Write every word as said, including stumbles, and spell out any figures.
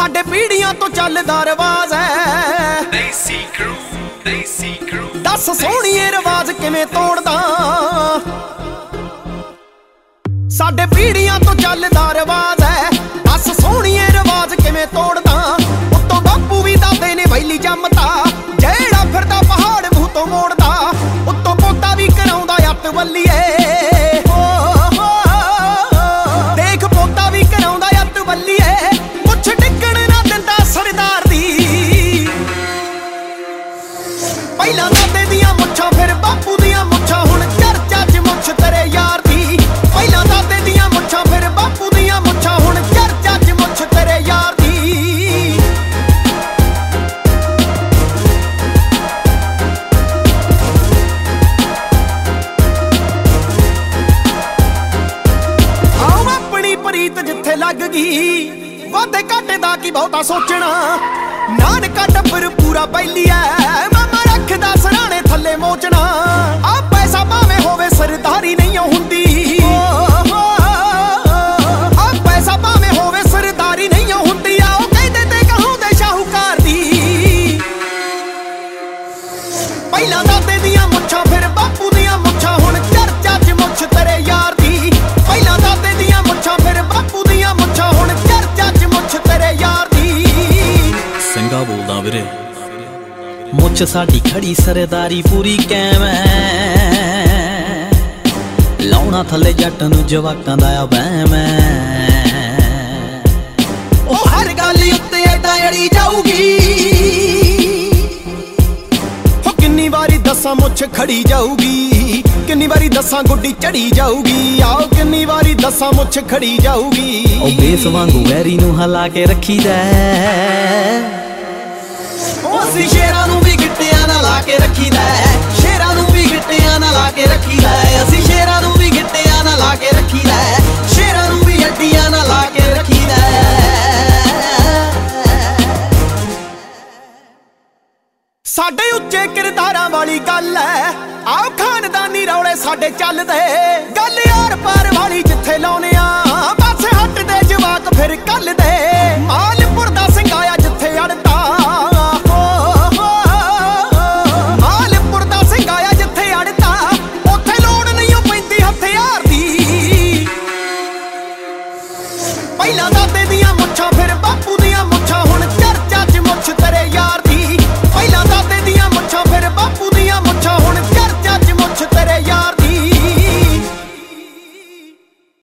साडे पीढ़ियां तो चलदा रिवाज है दस सोहणीए रिवाज किवें तोड़दा। साडे पीढ़ियां तो चलदा रिवाज है दस सोहणीए रिवाज किवें तोड़दा। उत्तों बापू भी दादे ने वैली जमता जेड़ा फिरदा पहाड़ मूंह तो मोड़दा। उत्तों पोता भी कराउंदा अत वल्लीए देख पोता भी कराउंदा अत वल्लीए मुछ डिगण ना दिंदा सरदार दी। पहला दादे दियां मुछां फिर बापू दियां मुछां हुण चर्चा च मुछ तेरे यार दी। पहला दादे दियां मुछां फिर बापू दियां मुछां हुण चर्चा च मुछ तेरे यार दी। आओ अपनी प्रीत जिथे लग गई वादे घाटे दा की बहुता सोचना। नानका टब्बर पूरा बैली है मामा रखदा सराणे थल्ले मोचना। आ पैसा भावें होवे सरदारी नहीं हुंदी। आ पैसा भावें होवे सरदारी नहीं हुंदी। आओ कहदे ते कहाउंदे शाहूकार दी। पहला दादे दियां मुछां फिर बापू दियां मुछां हुण चर्चा च मुछ तेरे यार दी। पहला दादे दियां मुछां फिर बापू दियां मुछां हुण चर्चा च मुछ तेरे यार दी। संगा बोलदा वीरे मुछ साडी खड़ी सरदारी पूरी कैम है। लाउणा थल्ले जट नूं जवाकां दा वहम है। ओ हर गल उत्ते एदा अड़ी जाऊगी। हो किन्नी वारी दसां मुछ खड़ी जाऊगी। किन्नी वारी दसां गुड्डी चढ़ी जाऊगी। आओ किन्नी वारी दसां मुछ खड़ी जाऊगी। ओ बेस वांगू वैरी नूं हला के रखीदा ਅਸੀਂ ਸ਼ੇਰਾਂ ਨੂੰ ਵੀ ਗਿੱਟਿਆਂ ਨਾਲ ਲਾ ਕੇ ਰੱਖੀਦਾ। ਸ਼ੇਰਾਂ ਨੂੰ ਵੀ ਗਿੱਟਿਆਂ ਨਾਲ ਲਾ ਕੇ ਰੱਖੀਦਾ। ਅਸੀਂ ਸ਼ੇਰਾਂ ਨੂੰ ਵੀ ਗਿੱਟਿਆਂ ਨਾਲ ਲਾ ਕੇ ਰੱਖੀਦਾ। ਸ਼ੇਰਾਂ ਨੂੰ ਵੀ ਅੱਡੀਆਂ ਨਾਲ ਲਾ ਕੇ ਰੱਖੀਦਾ। ਸਾਡੇ ਉੱਚੇ ਕਿਰਦਾਰਾਂ ਵਾਲੀ ਗੱਲ ਐ। ਆਓ ਖਾਨਦਾਨੀ ਰੌਲੇ ਸਾਡੇ ਚੱਲਦੇ। ਗੱਲ ਯਾਰ ਪਾਰ ਵਾਲੀ ਜਿੱਥੇ ਲਾਉਨੇ ਆ ਪਾਸੇ ਹੱਟਦੇ ਜਵਾਕ ਫਿਰ ਕੱਲਦੇ। ਮਾਲਪੁਰ ਦਾ ਸਿੰਘਾਇਆ ਜਿੱਥੇ ਅੜਦੇ